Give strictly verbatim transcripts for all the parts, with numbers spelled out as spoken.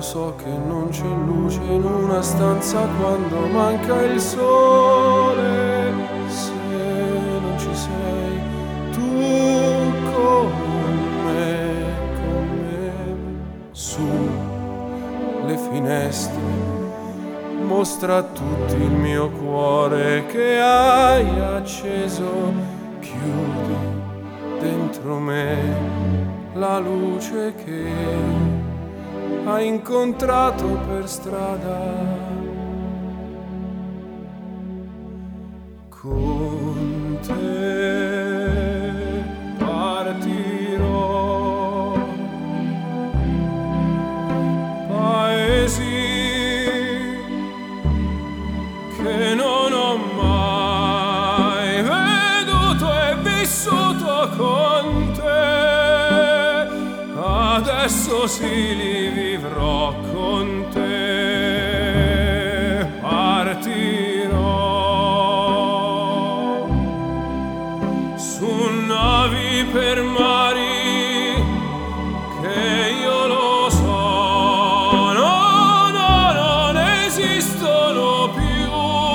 so che non c'è luce in una stanza quando manca il sole. Se non ci sei tu con me, con me, su le finestre mostra a tutti il mio cuore che hai acceso. Chiudi dentro me la luce che hai incontrato per strada. Con te partirò, paesi che non ho mai veduto e vissuto con te. Adesso sì li vivrò con te. Partirò su navi per mari che io lo so, no, no, non esistono più.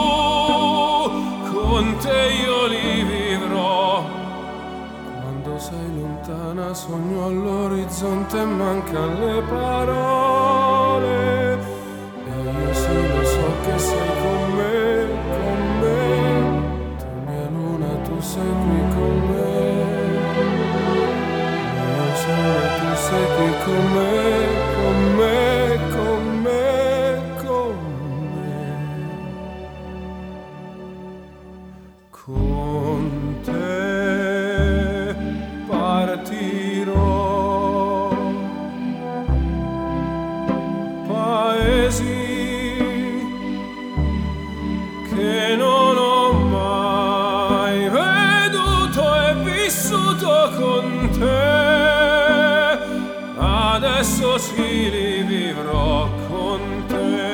Con te io li vivrò. Quando sei lontana sogno all'orizzonte e mancan le parole. E io sì lo so che sei con me, con me. Tu mia luna, tu sei qui con me. Mio sole, tu sei qui con me, con me, con me, con me. Con te partirò, paesi che non ho mai veduto e vissuto con te. Adesso sì li vivrò con te.